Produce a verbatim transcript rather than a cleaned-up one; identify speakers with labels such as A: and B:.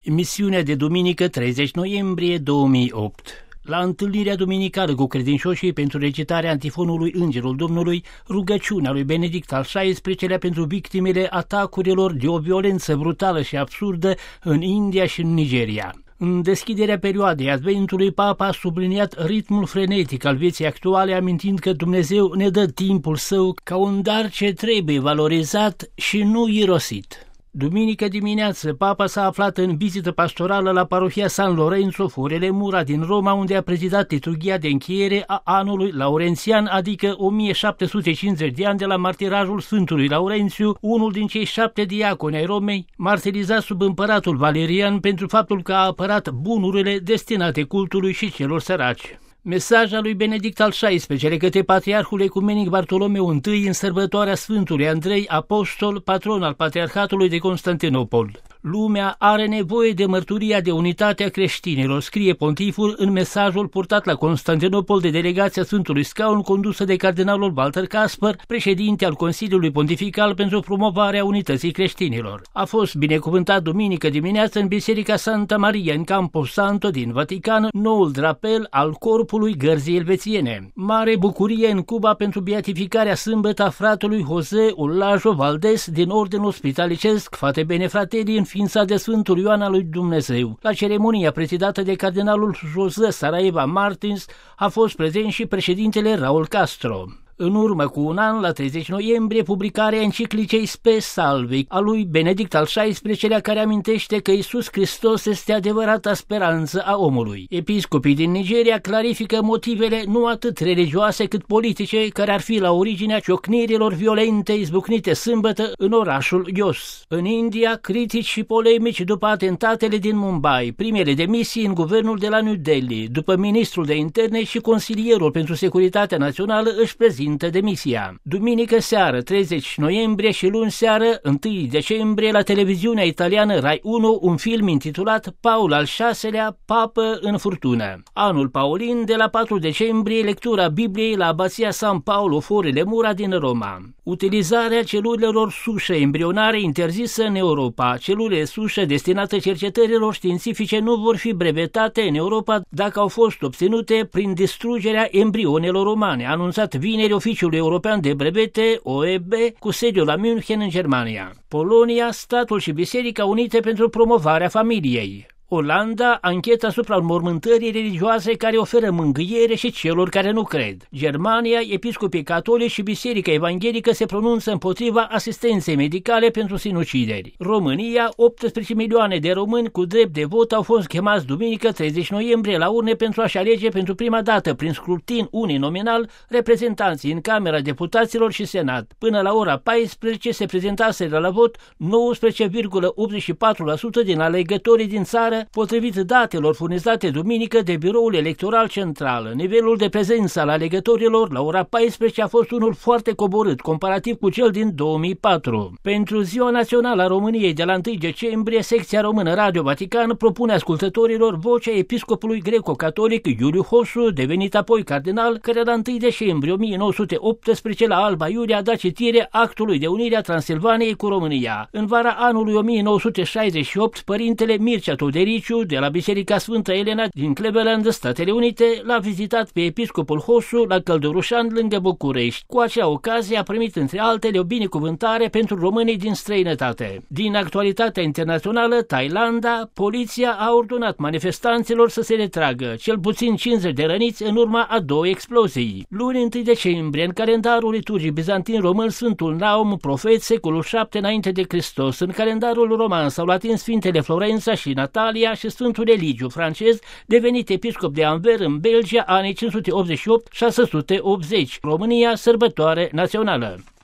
A: Emisiunea de duminică treizeci noiembrie două mii opt. La întâlnirea duminicală cu credincioșii pentru recitarea antifonului Îngerul Domnului, rugăciunea lui Benedict al șaisprezecelea pentru victimele atacurilor de o violență brutală și absurdă în India și în Nigeria. În deschiderea perioadei Adventului, Papa a subliniat ritmul frenetic al vieții actuale, amintind că Dumnezeu ne dă timpul Său ca un dar ce trebuie valorizat și nu irosit. Duminică dimineață, Papa s-a aflat în vizită pastorală la parohia San Lorenzo, Forele Mura din Roma, unde a prezidat liturghia de încheiere a anului laurențian, adică o mie șapte sute cincizeci de ani de la martirajul Sfântului Laurențiu, unul din cei șapte diaconi ai Romei, martirizat sub împăratul Valerian pentru faptul că a apărat bunurile destinate cultului și celor săraci. Mesaj al lui Benedict al șaisprezecelea către Patriarhul Ecumenic Bartolomeu I în sărbătoarea Sfântului Andrei, apostol, patron al Patriarhatului de Constantinopol. Lumea are nevoie de mărturia de unitate a creștinilor, scrie pontiful în mesajul purtat la Constantinopol de delegația Sfântului Scaun condusă de cardinalul Walter Kasper, președinte al Consiliului Pontifical pentru promovarea unității creștinilor. A fost binecuvântat duminică dimineață în Biserica Santa Maria în Camposanto din Vatican noul drapel al corpului gărzii elvețiene. Mare bucurie în Cuba pentru beatificarea sâmbătă a fratelui José Olajo Valdés din Ordinul Spitalicesc Fate Bene Fratelli, înființat de Sfântul Ioan al lui Dumnezeu. La ceremonia prezidată de cardinalul José Saraiva Martins a fost prezent și președintele Raul Castro. În urmă cu un an, la treizeci noiembrie, publicarea enciclicei Spe Salvi a lui Benedict al șaisprezecelea, care amintește că Iisus Hristos este adevărata speranță a omului. Episcopii din Nigeria clarifică motivele nu atât religioase cât politice care ar fi la originea ciocnirilor violente izbucnite sâmbătă în orașul Jos. În India, critici și polemici după atentatele din Mumbai, primele demisii în guvernul de la New Delhi, după ministrul de interne și consilierul pentru securitatea națională își prezintă demisia. Duminică seară, treizeci noiembrie și luni seară, întâi decembrie, la televiziunea italiană Rai unu, un film intitulat Paul al șaselea, Papă în furtună. Anul Paulin, de la patru decembrie, lectura Bibliei la Abația San Paolo Forele Mura din Roma. Utilizarea celulelor sușă embrionare interzisă în Europa. Celulele sușă destinate cercetărilor științifice nu vor fi brevetate în Europa dacă au fost obținute prin distrugerea embrionelor umane, a anunțat vineri Oficiul European de Brevete, O E B, cu sediul la München, în Germania. Polonia, statul și Biserica Unite pentru promovarea familiei. Olanda, anchetă asupra înmormântării religioase care oferă mângâiere și celor care nu cred. Germania, episcopii catolici și Biserica Evanghelică se pronunță împotriva asistenței medicale pentru sinucideri. România, optsprezece milioane de români cu drept de vot au fost chemați duminică treizeci noiembrie la urne pentru a-și alege pentru prima dată prin scrutin uninominal reprezentanții în Camera Deputaților și Senat. Până la ora paisprezece se prezentaseră la vot nouăsprezece virgulă optzeci și patru la sută din alegătorii din țară, potrivit datelor furnizate duminică de Biroul Electoral Central. Nivelul de prezență al alegătorilor la ora paisprezece a fost unul foarte coborât, comparativ cu cel din două mii patru. Pentru Ziua Națională a României de la întâi decembrie, secția română Radio Vatican propune ascultătorilor vocea episcopului greco-catolic Iuliu Hosu, devenit apoi cardinal, care la întâi decembrie o mie nouă sute optsprezece la Alba Iulia a dat citire actului de unire a Transilvaniei cu România. În vara anului o mie nouă sute șaizeci și opt, părintele Mircea Toderici de la Biserica Sfântă Elena din Cleveland, Statele Unite, l-a vizitat pe episcopul Hosu la Căldărușan, lângă București. Cu acea ocazie a primit, între altele, o binecuvântare pentru românii din străinătate. Din actualitatea internațională, Thailanda, poliția a ordonat manifestanților să se retragă, cel puțin cincizeci de răniți în urma a două explozii. Luni întâi decembrie, în calendarul liturgic bizantin român, Sfântul Naum, profet, secolul șapte înainte de Hristos. În calendarul roman s-au atins Sfintele Florența și Natalia și Sfântul Eligiu, francez, devenit episcop de Anvers în Belgia, anii cinci sute optzeci și opt șase sute optzeci. România, sărbătoare națională.